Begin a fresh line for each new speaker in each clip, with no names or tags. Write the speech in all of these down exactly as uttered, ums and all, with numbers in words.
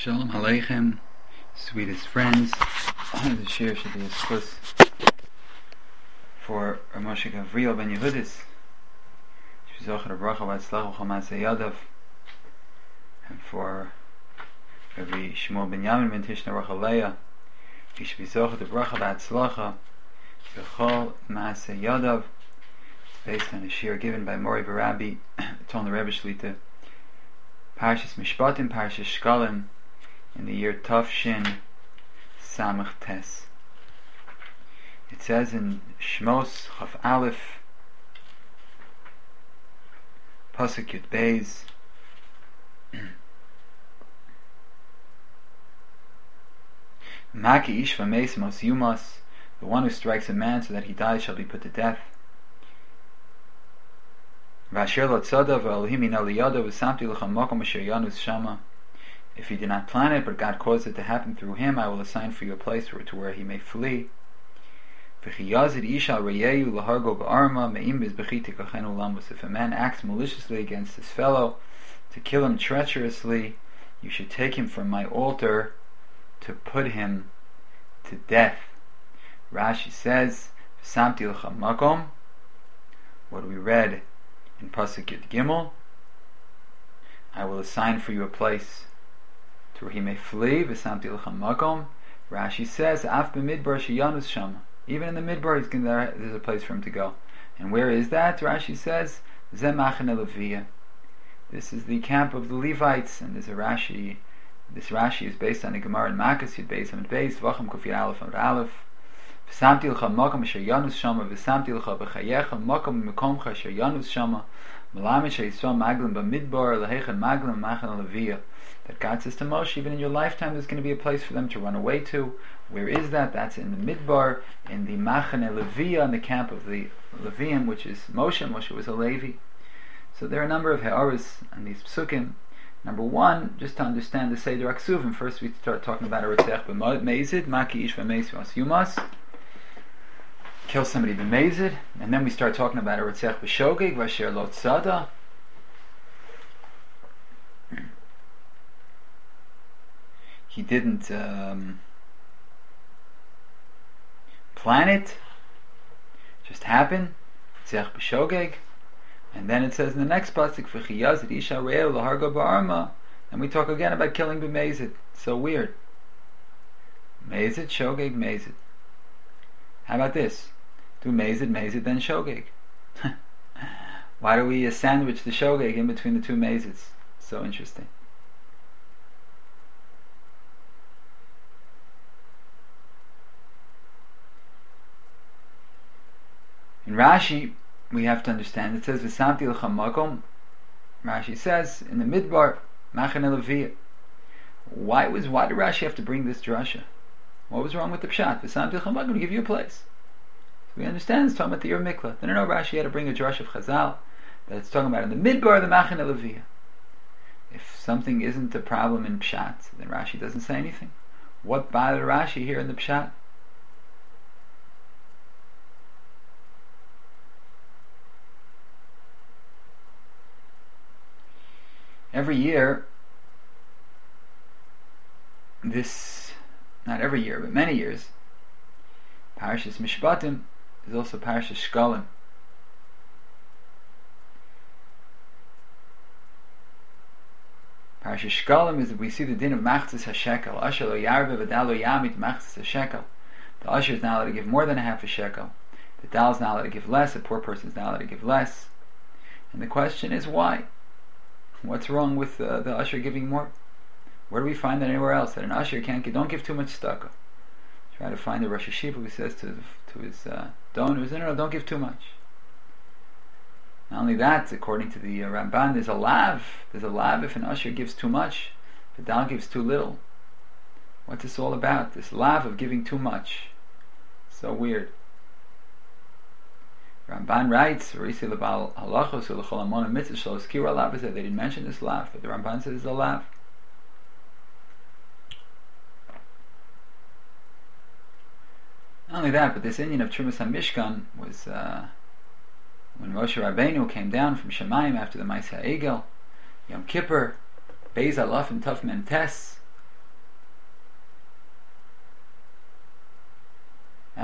Shalom Aleichem, sweetest friends. The share should be a schus for Rav Moshe Gavriel ben Yehudis. Shvizocher Bracha V'Atzlacha Chamasei Yadav, and for Rabbi Shmuel ben Yamin ben Tishna Rachaleya. Shvizocher Bracha V'Atzlacha V'Chol Masei Yadav. It's based on a shir given by Mori Barabi, Ton the Rebbe Shlita, Parshas Mishpatim, Parshas Shkalim, in the year Tav Shin Samach Tes. It says in Shmos Chaf Aleph Pasuk Yud Beis, Maki Ish Vameis Mos Yumas, the one who strikes a man so that he dies shall be put to death. Vasher lo tzada v'Elohim ina liyada v'samti l'cha makom asher yanus shama. If he did not plan it, but God caused it to happen through him, I will assign for you a place to where he may flee. If a man acts maliciously against his fellow, to kill him treacherously, you should take him from my altar to put him to death. Rashi says, V'samti l'cha makom, what we read in Pasuk Yud Gimel, I will assign for you a place to where he may flee. V'samti l'cha makom. Rashi says, Af b'midbar sheyanus shama. Even in the midbar, he's gonna, there's a place for him to go. And where is that? Rashi says, Zeh machane Leviyah. This is the camp of the Levites, and there's a Rashi. This Rashi is based on a Gemara in Makkos Yud Beis Amud Beis Vacham Kuf Yud Aleph Amud Aleph. V'samti l'cha makom asher yanus shama, v'samti l'cha b'chayecha makom mikomcha asher yanus shama, m'lamed she'yisrael maglim b'midbar lehechen maglim machane Leviyah. That God says to Moshe, even in your lifetime there's going to be a place for them to run away to. Where is that? That's in the Midbar, in the Machane Leviyah, in the camp of the Leviim, which is Moshe. Moshe was a Levi. So there are a number of he'aris on these psukim. Number one, just to understand the Seder Aksuvim, first we start talking about a Ritzech b'Meizid, Maki Ish v'Meis v'As Yumas, kill somebody b'Meizid, and then we start talking about a Ritzech b'Shogeg, Vasher lo tzada. He didn't um, plan it, just happened. Tzech b'Shogeg. And then it says in the next pasuk, V'chiyazid isha re'eu laharga ba'arma, and we talk again about killing b'Meizid. So weird. Meizid, Shogeg, Meizid. How about this? Do Meizid, Meizid, then Shogeg. Why do we uh, sandwich the Shogeg in between the two Meizids? So interesting. In Rashi, we have to understand, it says V'samti l'cha makom. Rashi says in the Midbar, Machane Leviyah. Why was why did Rashi have to bring this drasha? What was wrong with the pshat? V'samti l'cha makom, to give you a place. So we understand it's talking about the Yer Mikla. Then I know Rashi had to bring a drasha of Chazal that it's talking about in the Midbar, the Machane Leviyah. If something isn't a problem in pshat, then Rashi doesn't say anything. What bothered Rashi here in the pshat? Every year, this, not every year, but many years, Parshas Mishpatim is also Parshas Shkalim. Parshas Shkalim is, we see the din of Machzis HaShekel. Asher lo yarbe v'dal lo yamit Machzis HaShekel. The usher is not allowed to give more than a half a shekel. The dal is not allowed to give less. A poor person is not allowed to give less. And the question is why? What's wrong with uh, the usher giving more? Where do we find that anywhere else? That an usher can't give, don't give too much tzedakah. Try to find the Rosh Hashiva who says to to his uh, donors, no, no, don't give too much. Not only that, according to the uh, Ramban, there's a lav. There's a lav if an usher gives too much, the dal gives too little. What's this all about? This lav of giving too much. So weird. Ramban writes, they didn't mention this lav, but the Ramban says it's a lav. Not only that, but this Indian of Trumas HaMishkan was uh, when Moshe Rabbeinu came down from Shemayim after the Ma'aseh Egel, Yom Kippur, Beis Alaf and Tuf Mem Tes,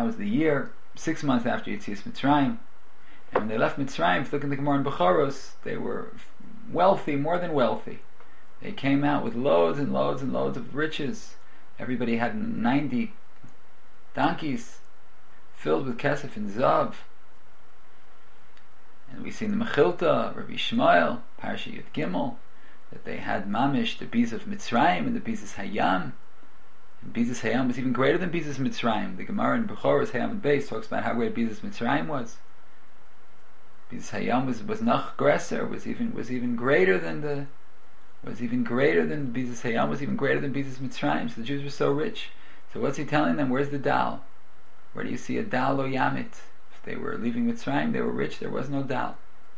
That was the year, six months after Yetzias Mitzrayim. And when they left Mitzrayim, if you look in the Gemara in Bechoros, they were wealthy, more than wealthy. They came out with loads and loads and loads of riches. Everybody had ninety donkeys filled with kesef and zav. And we see in the Mechilta, Rabbi Shmuel, Parsha Yud Gimel, that they had mamish, the bees of Mitzrayim and the bees of Hayam. And Bizas Hayam was even greater than Bizas Mitzrayim. The Gemara in Bechoros Hayam and Beis talks about how great Bizas Mitzrayim was. Bizas Hayam was was noch gresser, was even was even greater than the was even greater than Bizas Hayam, was even greater than Bizas Mitzrayim. So the Jews were so rich. So what's he telling them? Where's the dal? Where do you see a dal lo yamit? If they were leaving Mitzrayim, they were rich. There was no dal.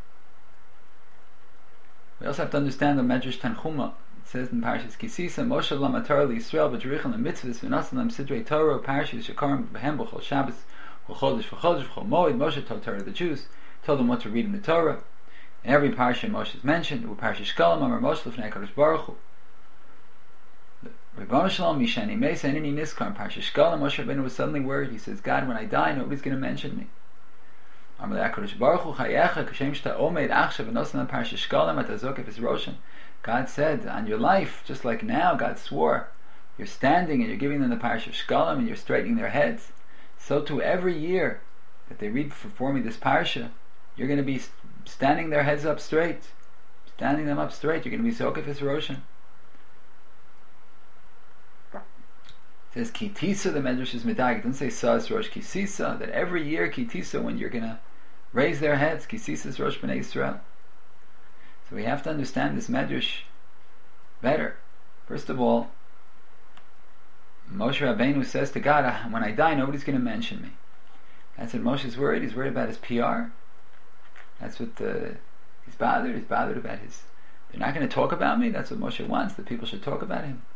We also have to understand the Medrash Tanchuma. It says in Parshas Kisisa, Moshe lamatar liYisrael v'drichel l'mitzvahs v'nasan lam sidrei Torah Parshas shekarim b'hem b'chol Shabbos v'chodesh v'chodesh v'chol moed. Moshe told Torah the Jews, told them what to read in the Torah. In every parsha Moshe is mentioned. With Parshas Shkalim, Amar Moshe l'fnei Kadosh Baruch Hu. Rebbeinu Shalom Mishani Meisa Enini Niskar. In Parshas Shkalim, Moshe Rabbeinu was suddenly worried. He says, God, when I die, nobody's going to mention me. Amar Kadosh Baruch Hu Chayecha Kashem Shta Omed Achshav v'nosan lam Parshas Shkalim atazok efes roshan. God said, on your life, just like now, God swore, you're standing and you're giving them the Parshas Shkalim and you're straightening their heads. So too, every year that they read for me this Parsha, you're going to be standing their heads up straight, standing them up straight. You're going to be Zokefis Roshan. It says Kitisa, the Medrash is Medag. It doesn't say Sas Rosh Kisisa, that every year Kitisa, when you're going to raise their heads, Kisisa is Rosh Bnei Yisrael. So we have to understand this Medrash better. First of all, Moshe Rabbeinu says to God, when I die, nobody's going to mention me. That's what Moshe's worried. He's worried about his P R. That's what uh, he's bothered. He's bothered about his... They're not going to talk about me. That's what Moshe wants. That people should talk about him.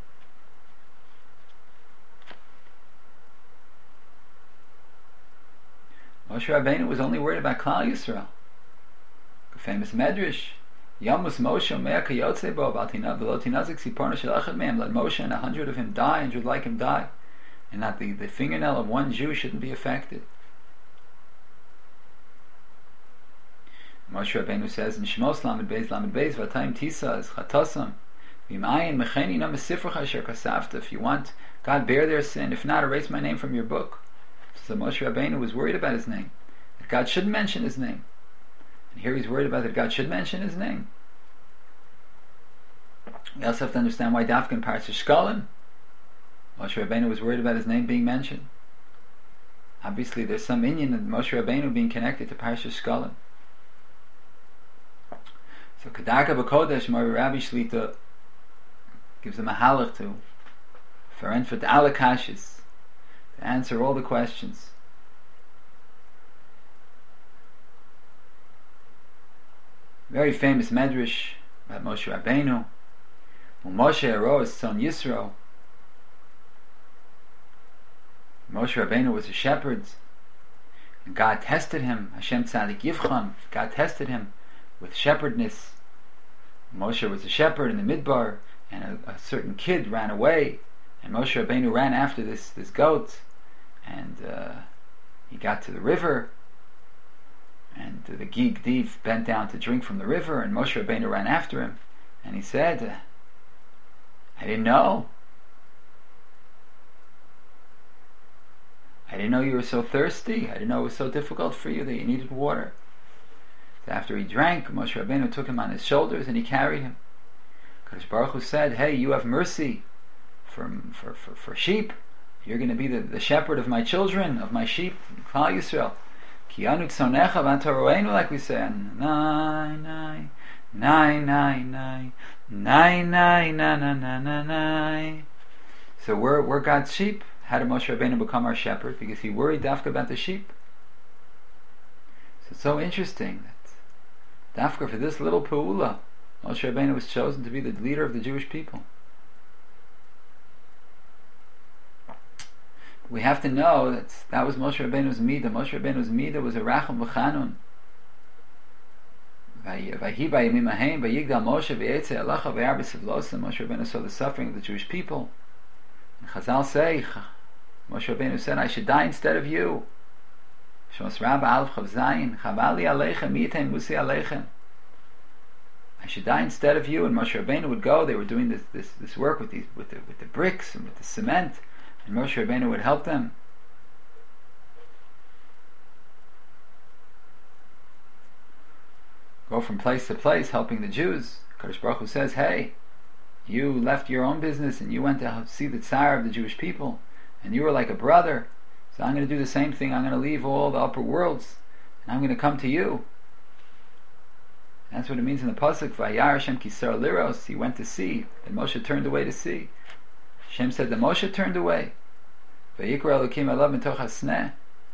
Moshe Rabbeinu was only worried about Klal Yisrael. The famous Medrash, Yamus Moshe Mea Kayotze Bo Baltina Velotinazik Siporna Shelachad Meim. Let Moshe and a hundred of him die, and you'd like him die, and not the, the fingernail of one Jew shouldn't be affected. Moshe Rabbeinu says in Shmos Lamed Beis Lamed Beis Vatayim Tisa is Chatasam V'Imayin Mecheni Nam Sifracha Asher Kasafta. If you want, God, bear their sin. If not, erase my name from your book. So Moshe Rabbeinu was worried about his name, that God shouldn't mention his name. And here he's worried about that God should mention his name. We also have to understand why Dafka in Parshas Shkalim, Moshe Rabbeinu was worried about his name being mentioned. Obviously, there's some inyan of Moshe Rabbeinu being connected to Parshas Shkalim. So Kedarka B'Kodesh, Mori Rabbi Shlita gives him a halach to Ferenfet Alakashis, to answer all the questions. Very famous Medrash about Moshe Rabbeinu. When Moshe arose, son Yisro, Moshe Rabbeinu was a shepherd, and God tested him. Hashem Tzadik Yivcham. God tested him with shepherdness. Moshe was a shepherd in the Midbar, and a, a certain kid ran away, and Moshe Rabbeinu ran after this, this goat, and uh, he got to the river, and uh, the Gig Div bent down to drink from the river, and Moshe Rabbeinu ran after him, and he said, uh, I didn't know. I didn't know you were so thirsty. I didn't know it was so difficult for you that you needed water. After he drank, Moshe Rabbeinu took him on his shoulders and he carried him. Kadosh Baruch Hu said, hey, you have mercy for for, for, for sheep. You're going to be the, the shepherd of my children, of my sheep, Klal Yisrael. Ki anu tzonecha v'antoroenu, like we say. Nai, nai, nai, nai, nai, nai, nai, na, na, na, na, nai. So we're, we're God's sheep. How did Moshe Rabbeinu become our shepherd? Because he worried dafka about the sheep. So it's so interesting that dafka for this little peula, Moshe Rabbeinu was chosen to be the leader of the Jewish people. We have to know that that was Moshe Rabbeinu's midah. Moshe Rabbeinu's midah was a racham v'chanun. Vayhi b'yamim haim vayigdal Moshe v'yetzei alacha v'yar b'sivlosim. Moshe Rabbeinu saw the suffering of the Jewish people. And Chazal say, Moshe Rabbeinu said, I should die instead of you. Shmos Rabbah Aleph Chav Zayin, Chavali Aleichem, Yitain Musi Aleichem. I should die instead of you. And Moshe Rabbeinu would go. They were doing this this, this work with these with the with the bricks and with the cement, and Moshe Rabbeinu would help them. Go from place to place, helping the Jews. Kadosh Baruch Hu says, "Hey, you left your own business and you went to see the Tsar of the Jewish people, and you were like a brother. So I'm going to do the same thing. I'm going to leave all the upper worlds, and I'm going to come to you." That's what it means in the pasuk. Vayar Hashem kisar liros. He went to see, and Moshe turned away to see. Hashem said that Moshe turned away. Vayikra Elokim alav mitoch hasneh.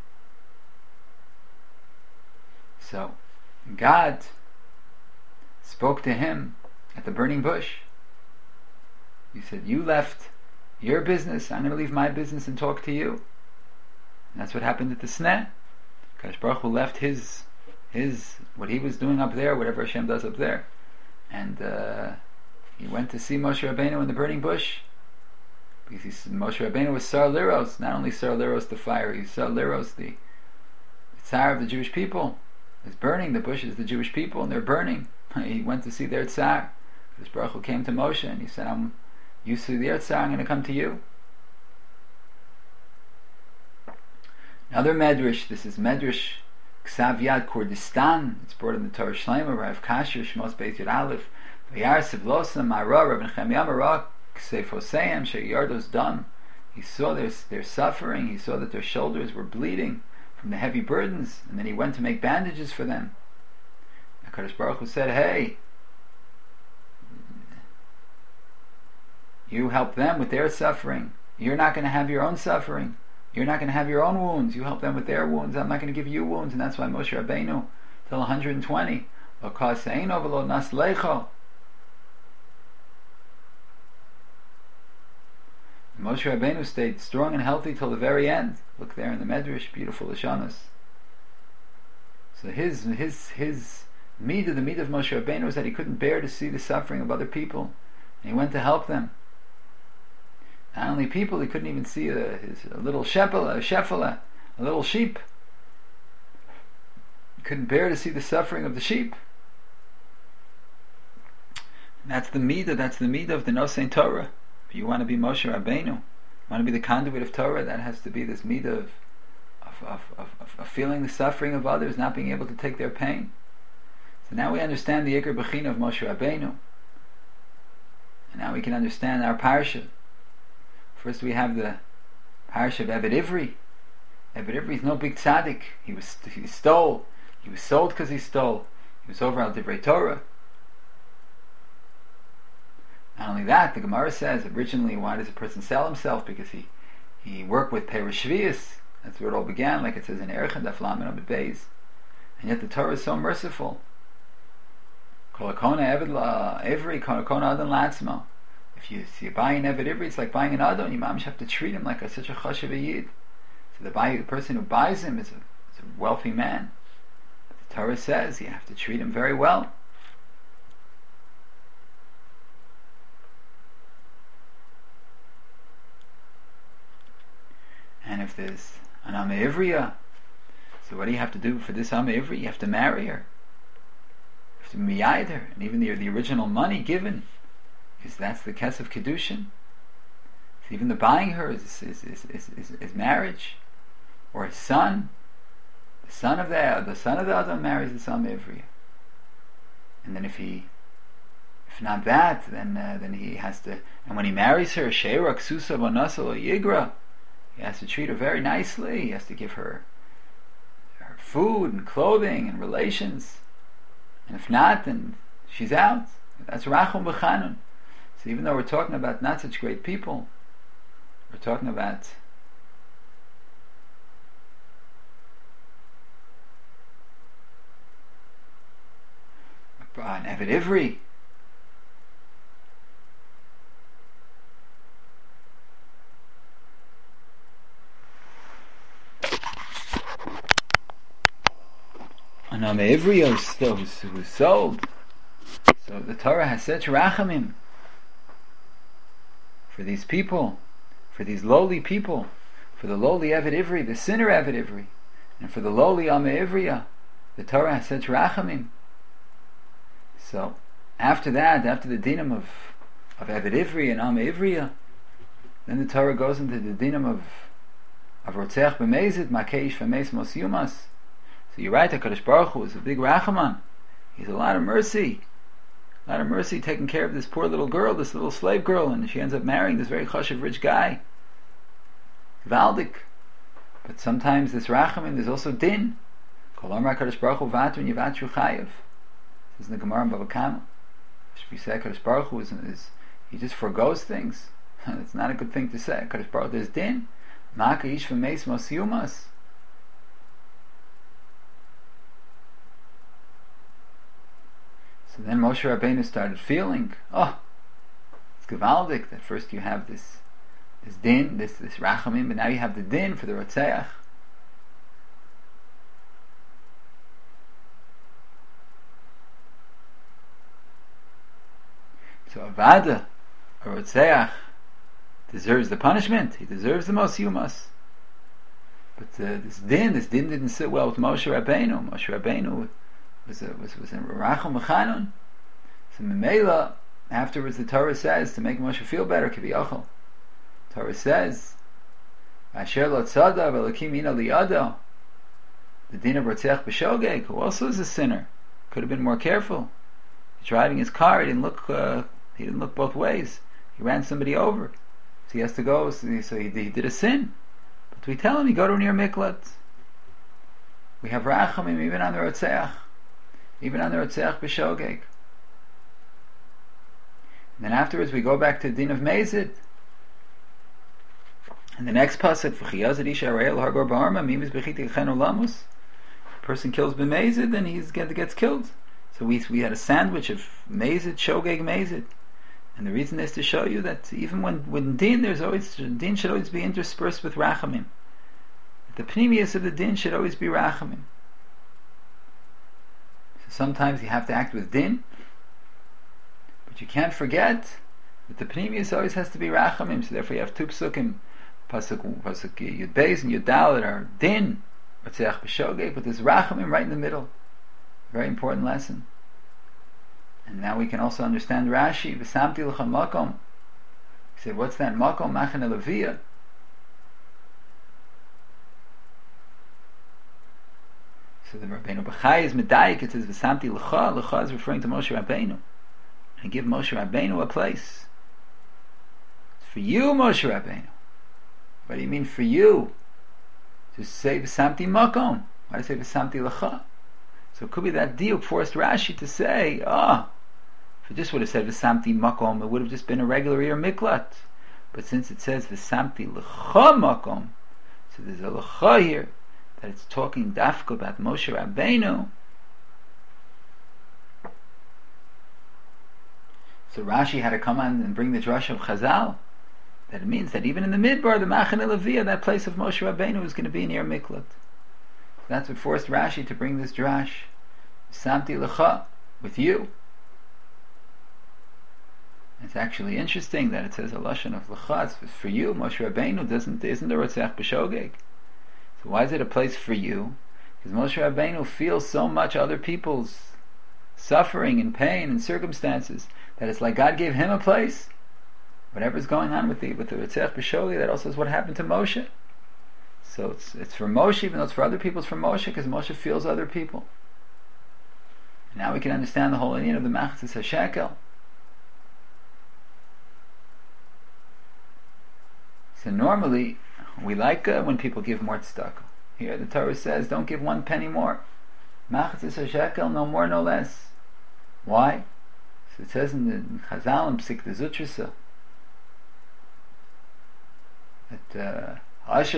So God spoke to him at the burning bush. He said, "You left your business. I'm going to leave my business and talk to you." And that's what happened at the sneh. Kadosh Baruch Hu left his his what he was doing up there, whatever Hashem does up there, and uh, he went to see Moshe Rabbeinu in the burning bush, because he, Moshe Rabbeinu was Sar Liros, not only Sar Liros the fire, he was Sar Liros the, the Tsar of the Jewish people. It's burning. The bush is the Jewish people, and they're burning. He went to see their Tsar. This Baruch Hu came to Moshe and he said, "I'm you see their Tsar, I'm going to come to you." Another medrash. This is medrash Ksav Yad Kurdistan. It's brought in the Torah Shlema, Rav Kasher, Shmos Beit Yud Aleph. Vayar Sivlosam Mara, Rav Nechemia Mara, Ksefoseim, Sheyardos Dam. He saw their, their suffering, he saw that their shoulders were bleeding from the heavy burdens, and then he went to make bandages for them. And HaKadosh Baruch Hu said, "Hey, you help them with their suffering. You're not going to have your own suffering. You're not going to have your own wounds. You help them with their wounds. I'm not going to give you wounds." And that's why Moshe Rabbeinu, till one hundred twenty, Lo kaseino v'lo naslecho. Moshe Rabbeinu stayed strong and healthy till the very end. Look there in the Medrash, beautiful Lashonos. So his his his midah, the midah of Moshe Rabbeinu, was that he couldn't bear to see the suffering of other people, and he went to help them. Not only people, he couldn't even see a, his, a little shepela, a shephala, a little sheep. He couldn't bear to see the suffering of the sheep. And that's the midah, that's the midah of the Nosein Torah. If you want to be Moshe Rabbeinu, you want to be the conduit of Torah, that has to be this midah of, of, of, of, of feeling the suffering of others, not being able to take their pain. So now we understand the Iker Bechina of Moshe Rabbeinu. And now we can understand our parsha. First we have the parsha of Eved Ivri. Eved Ivri is no big tzaddik. He was he stole. He was sold because he stole. He was over al Divrei Torah. Not only that, the Gemara says originally, why does a person sell himself? Because he he worked with Perush Shvius. That's where it all began, like it says in Erech and Daf Lamed Amud Beis. And yet the Torah is so merciful. Kol hakona Eved Ivri, kol hakona Adon Latzmo. If you see buying Eved Ivri, it's like buying an Adon. You mamish have to treat him like a, such a chashav yid. So the, buy, the person who buys him is a, is a wealthy man. But the Torah says you have to treat him very well. And if there's an Ame Ivriya, so what do you have to do for this Ame Ivri? You have to marry her. You have to miyayid her. And even the, the original money given, is that's the Kesef Kedushin. So even the buying her is is, is, is, is, is marriage. Or his son. The son of the the son of the Adam marries this Ame Ivriya. And then if he if not that, then uh, then he has to, and when he marries her, Sheira Ksusa Bonasal Yigra, he has to treat her very nicely. He has to give her her food and clothing and relations. And if not, then she's out. That's Rachum B'Chanun. So even though we're talking about not such great people, we're talking about an Eved Ivri. An Ame Ivri who's, who's sold. So the Torah has such rachamim for these people, for these lowly people For the lowly Eved Ivri, the sinner Eved Ivri, and for the lowly Ame Ivriya, the Torah has such rachamim. So, after that, after the dinam of, of Eved Ivri and Ame Ivriya, then the Torah goes into the dinam of of Rotzeach B'Mezid, Makeish V'Meis Mos Yumas. So you're right, HaKadosh Baruch Hu is a big rachaman. He's a lot of mercy. A lot of mercy taking care of this poor little girl, this little slave girl, and she ends up marrying this very chashuv rich guy. Valdik. But sometimes this rachamim, there's also din. Kol Amar HaKadosh Baruch Hu Vatun Yivatru Chayev. This is in the Gemara in Bava Kama. We say HaKadosh Baruch Hu is, is, he just forgoes things. It's not a good thing to say. HaKadosh Baruch Hu, there's din. Maka ish v'meis mos yumas. So then Moshe Rabbeinu started feeling, oh, it's gewaldig that first you have this this din, this this rachamim, but now you have the din for the Rotzeach. So Avada, a Rotzeach, deserves the punishment. He deserves the Mos Yumas. But uh, this din, this din didn't sit well with Moshe Rabbeinu. Moshe Rabbeinu was a, was was in Racham Mechanun. So Memela, afterwards the Torah says to make Moshe feel better, Kiviyachol. Torah says, Asher lo tzada v'elakim ina liyado. The din of Rotzeach B'Shogeg, who also is a sinner, could have been more careful. He's driving his car. He didn't look. Uh, he didn't look both ways. He ran somebody over. So he has to go, so he, so he, he did a sin. But we tell him, you go to near Miklat. We have Rachamim even on the Rotzeach. Even on the Rotzeach B'Shogeg. And then afterwards we go back to the Din of Mezid. And the next pasuk, V'chiyazid isha arayel hargor ba'arma, mimis b'chiti chen olamus. A person kills b'mezid, then he gets killed. So we we had a sandwich of Mezid, Shogeg, Mezid. And the reason is to show you that even when, when din, there's always din should always be interspersed with rachamim. The pnimius of the din should always be rachamim. So sometimes you have to act with din, but you can't forget that the pnimius always has to be rachamim. So therefore you have two psukim, pasuk pasuk Yud Beis and Yud Dalet are din, Rotzeach B'Shogeg, but there's rachamim right in the middle. Very important lesson. And now we can also understand Rashi. V'samti l'cha makom. He said, what's that makom? Machane Leviyah. So the Rabbeinu Bachai is medayik. It says v'samti l'cha. L'cha is referring to Moshe Rabbeinu. And give Moshe Rabbeinu a place. It's for you, Moshe Rabbeinu. What do you mean for you? Just say v'samti makom. Why do you say v'samti l'cha? So it could be that diuk forced Rashi to say, ah, oh, if it just would have said v'samti makom, it would have just been a regular ear miklat. But since it says v'samti l'cha makom, so there's a l'cha here, that it's talking dafka about Moshe Rabbeinu. So Rashi had to come on and bring the drush of Chazal, that it means that even in the midbar, the Machane Leviyah, that place of Moshe Rabbeinu is going to be near miklat. That's what forced Rashi to bring this drash, Samti Lecha, with you. It's actually interesting that it says a lashon of Lecha, it's for you. Moshe Rabbeinu doesn't, isn't a Rotzeach B'Shogeg. So why is it a place for you? Because Moshe Rabbeinu feels so much other people's suffering and pain and circumstances that it's like God gave him a place. Whatever's going on with the with the Rotzeach B'Shogeg, that also is what happened to Moshe. So it's it's for Moshe, even though it's for other people, it's for Moshe, because Moshe feels other people. And now we can understand the whole inyan of the Machatzis HaShekel. So normally, we like uh, when people give more tzedakah. Here the Torah says, don't give one penny more. Machatzis HaShekel, no more, no less. Why? So it says in the in Chazal and Psik the Zutrasa that uh, when they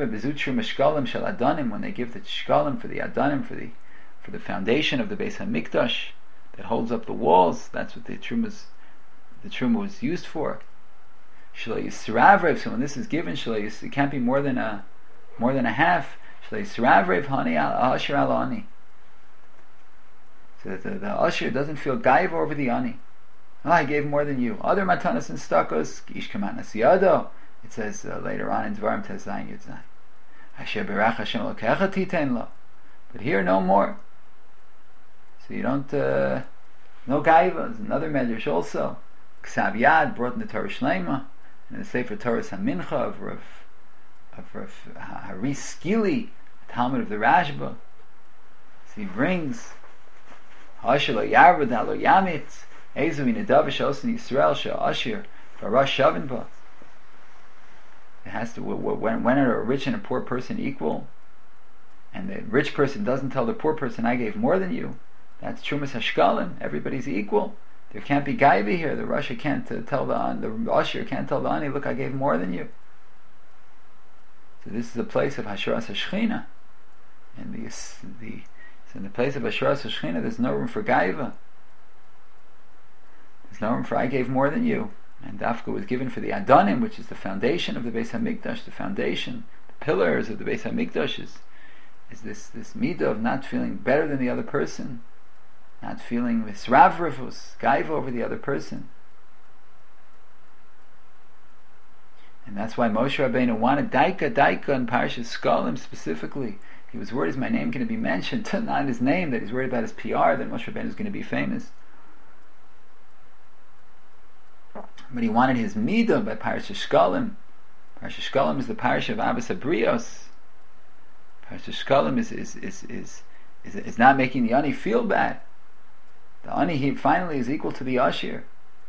give the shkalim for the adanim, for the for the foundation of the Beis Hamikdash that holds up the walls, that's what the trumas the truma was used for. So when this is given, it can't be more than a more than a half. So that the, the usher doesn't feel gaiva over the ani. Oh, I gave more than you. Other matanas and stakos, ish kamanas yado. It says uh, later on in Dvarim Tes Zayin Yud Zayin, Asher berach Hashem Elokecha titen lo. But here, no more. So you don't, uh, no gaiva. There's another medrash also. Ksav Yad brought in the Torah Shlema, and in the Sefer Torah Hamincha of Rav, of Rav Haris Skili, the Talmud of the Rashba. So he brings Asher lo yarvad lo yamit Ezu in Adavish Osin Yisrael Shah Ashir Barash Shavin Ba. It has to, when, when are a rich and a poor person equal, and the rich person doesn't tell the poor person, I gave more than you, that's Trumas Hashkalim. Everybody's equal. There can't be gaiva here. The Russia can't uh, tell the the Ashir can't tell the Ani, look, I gave more than you. So this is a place of Hasharas Hashchina, and the the so in the place of Hasharas Hashchina, there's no room for gaiva. There's no room for I gave more than you. And Dafka was given for the Adonim, which is the foundation of the Beis Hamikdash, the foundation, the pillars of the Beis Hamikdash is, is this this midah of not feeling better than the other person, not feeling this ravrivus, gaiva over the other person. And that's why Moshe Rabbeinu wanted daika daika in Parashas Shkalim specifically. He was worried, is my name going to be mentioned? Not his name, that he's worried about his P R, that Moshe Rabbeinu is going to be famous. But he wanted his midah by Parashas Shkalim. Parashas Shkalim is the parasha of Abbas Abrios. Parashas Shkalim is is, is is is is not making the ani feel bad. The ani he finally is equal to the ashir.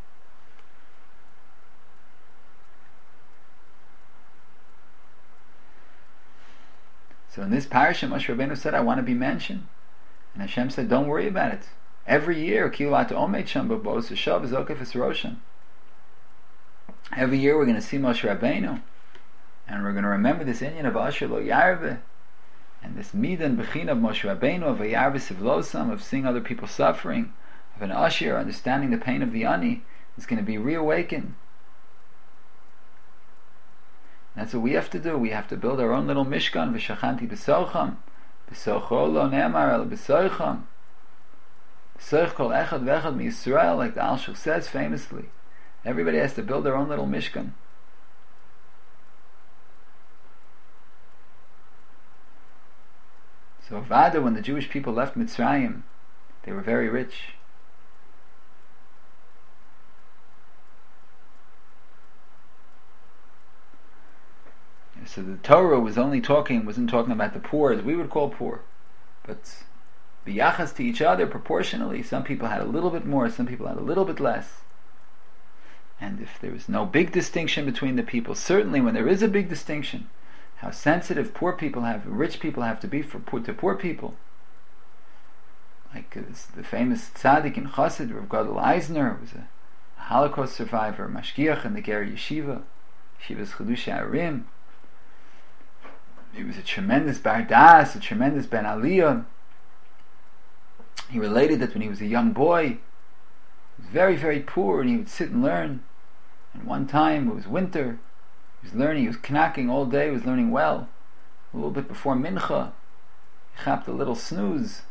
So in this parasha, Moshe Rabbeinu said, "I want to be mentioned," and Hashem said, "Don't worry about it. Every year, kilat omet sham b'bos shav zokef es roshan." Every year we're going to see Moshe Rabbeinu, and we're going to remember this inyan of Asher lo yarve, and this midah and bechina of Moshe Rabbeinu, of a yarve sivlosam, of seeing other people suffering, of an Asher understanding the pain of the ani, is going to be reawakened. That's what we have to do. We have to build our own little mishkan, v'shachanti b'socham, b'socho lo ne'amar el b'socham, b'soch kol echad v'echad mi-Yisrael, like the Alshich says famously. Everybody has to build their own little mishkan. So Vada, when the Jewish people left Mitzrayim, they were very rich. So the Torah was only talking, wasn't talking about the poor as we would call poor, but biyachas to each other proportionally. Some people had a little bit more, some people had a little bit less. And if there was no big distinction between the people, certainly when there is a big distinction, how sensitive poor people have, rich people have to be for poor, to poor people. Like uh, this, the famous tzaddik in Chassid, Rav Gadol Eisner, was a Holocaust survivor, mashgiach in the Ger Yeshiva, Yeshiva's Chiddushei Arim. He was a tremendous bardas, a tremendous ben aliyah. He related that when he was a young boy, he was very, very poor, and he would sit and learn. And one time, it was winter, he was learning, he was knocking all day, he was learning well. A little bit before mincha, he chapped a little snooze,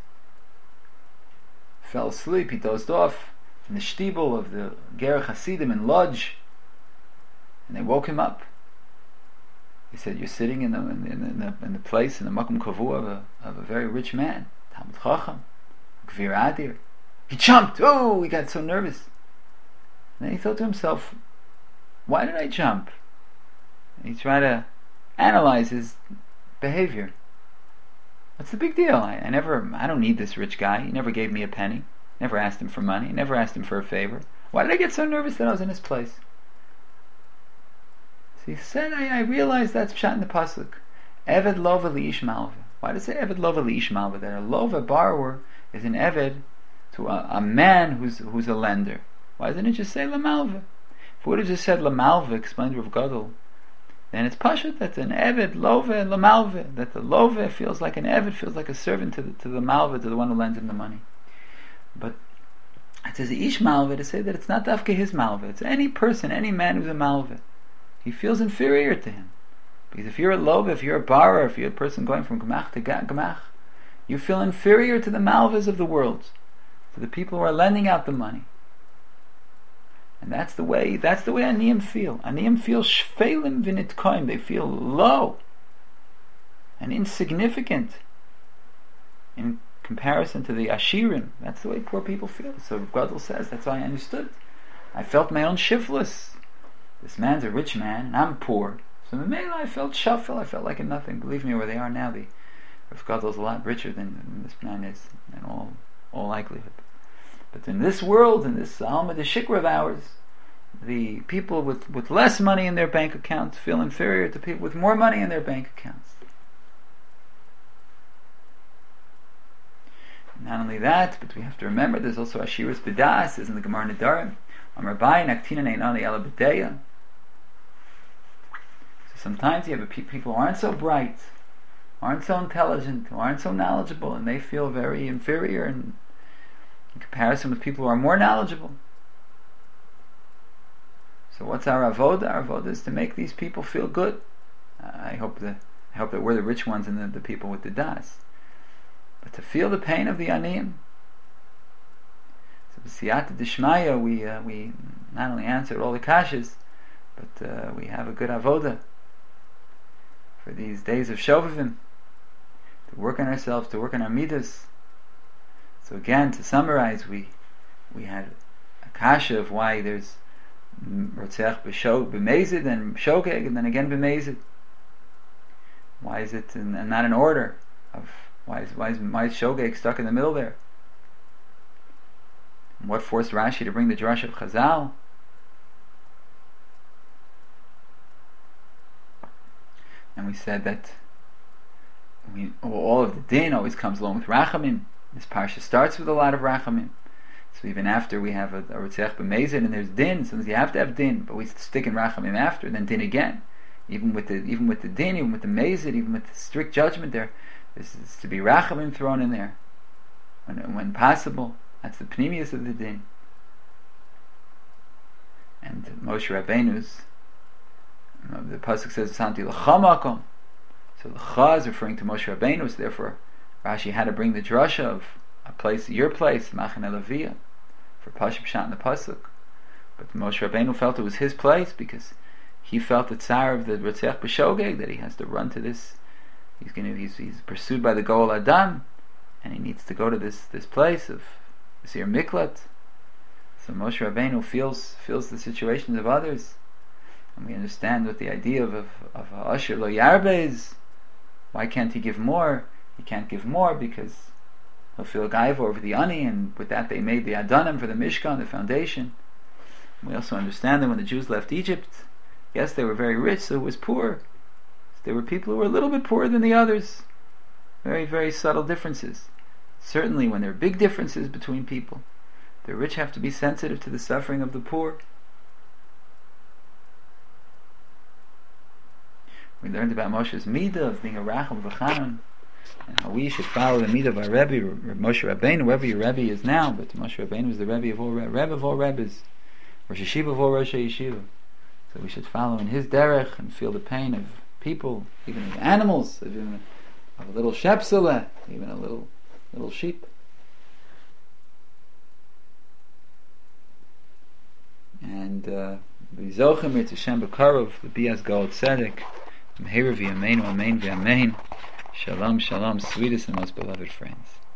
fell asleep, he dozed off in the shtibel of the Ger Hasidim in Lodz, and they woke him up. He said, "You're sitting in the in the, in the, in the place, in the makom kavua of a, of a very rich man, Talmud Chacham, Gvir Adir." He jumped. Oh, he got so nervous. And then he thought to himself, why did I jump? And he tried to analyze his behavior. What's the big deal? I, I never, I don't need this rich guy. He never gave me a penny. Never asked him for money. Never asked him for a favor. Why did I get so nervous that I was in his place? So he said, I, I realized that's pshat in the pasuk. Eved lova li'ish malva. Why does it say Eved lova li'ish malva? That a lova borrower is an Eved to a, a man who's who's a lender. Why doesn't it just say Lamalva? If it would have just said Lamalva, explained Rav Gadol, then it's pashut that an Eved, Lova, and Lamalva, that the Lova feels like an Eved, feels like a servant to the, to the Malva, to the one who lends him the money. But it says Ish Malva to say that it's not Dafke his Malva, it's any person, any man who's a Malva. He feels inferior to him. Because if you're a Lova, if you're a Bara, if you're a person going from Gemach to Gemach, you feel inferior to the Malvas of the world, to the people who are lending out the money. And that's the way that's the way Aniyim feel. Aniyim feel shfelim v'nitkoim. They feel low and insignificant in comparison to the Ashirim. That's the way poor people feel. So Rav Gadol says, that's why I understood. I felt my own shiftless. This man's a rich man, and I'm poor. So in the Mela, I felt shuffle. I felt like a nothing. Believe me, where they are now, the Rav Gadol's a lot richer than, than this man is, in all all likelihood. But in this world, in this Alma de Shikra of ours, the people with, with less money in their bank accounts feel inferior to people with more money in their bank accounts. Not only that, but we have to remember there's also Ashiras B'das, says in the Gemara Nedarim, Amar Bai Naktina Neinani Ela B'deya. So sometimes you have people who aren't so bright, aren't so intelligent, who aren't so knowledgeable, and they feel very inferior in, in comparison with people who are more knowledgeable. So what's our avoda? Our avoda is to make these people feel good. Uh, I hope that I hope that we're the rich ones and the, the people with the das. But to feel the pain of the aniyim. So b'siyata d'shmaya, we uh, we not only answered all the kashas, but uh, we have a good avoda for these days of Shovavim, to work on ourselves, to work on our midas. So again, to summarize, we we had a kasha of why there's Rotzech b'mezid and shogeg, and then again b'mezid. Why is it in, and not in order of why is why is, why is shogeg stuck in the middle there? And what forced Rashi to bring the drush of Chazal? And we said that we, all of the din always comes along with rachamim. This parsha starts with a lot of rachamim. So even after we have a, a Rotzech b'mezid and there's din, sometimes you have to have din, but we stick in rachamim after, and then din again. Even with the even with the din, even with the mezid, even with the strict judgment, there, this is to be rachamim thrown in there when when possible. That's the pnimius of the din. And Moshe Rabbeinu's, the pasuk says Samti l'cha makom. So the cha is referring to Moshe Rabbeinu. So therefore, Rashi had to bring the drasha of a place, your place, Machaneh Leviah, for Pashup Pshat in the pasuk. But Moshe Rabbeinu felt it was his place because he felt the tsar of the Rotzech b'shogeg, that he has to run to this. He's going to, he's, he's pursued by the Goel Adam, and he needs to go to this this place of Sir Miklat. So Moshe Rabbeinu feels feels the situations of others, and we understand what the idea of of, of Asher Lo Yarbe is. Why can't he give more? He can't give more because he'll feel gaiva over the ani, and with that they made the Adanim for the Mishkan, the foundation. We also understand that when the Jews left Egypt, yes, they were very rich, so it was poor. There were people who were a little bit poorer than the others. Very, very subtle differences. Certainly when there are big differences between people, the rich have to be sensitive to the suffering of the poor. We learned about Moshe's midah of being a racham v'chanan, and how we should follow the midah of our Rebbe, Moshe Rabbeinu, wherever your Rebbe is now, but Moshe Rabbeinu is the Rebbe of all Rebbe of all Rebbes, Rosh Yeshiva of all Rosh Yeshiva. So we should follow in his derech and feel the pain of people, even of animals, even of a little shepsele, even a little little sheep. And we zochim it to Shem B'karov, the Bias Gold Tzedek, Mehir v'yameinu, amen v'yamein. Shalom, shalom, sweetest and most beloved friends.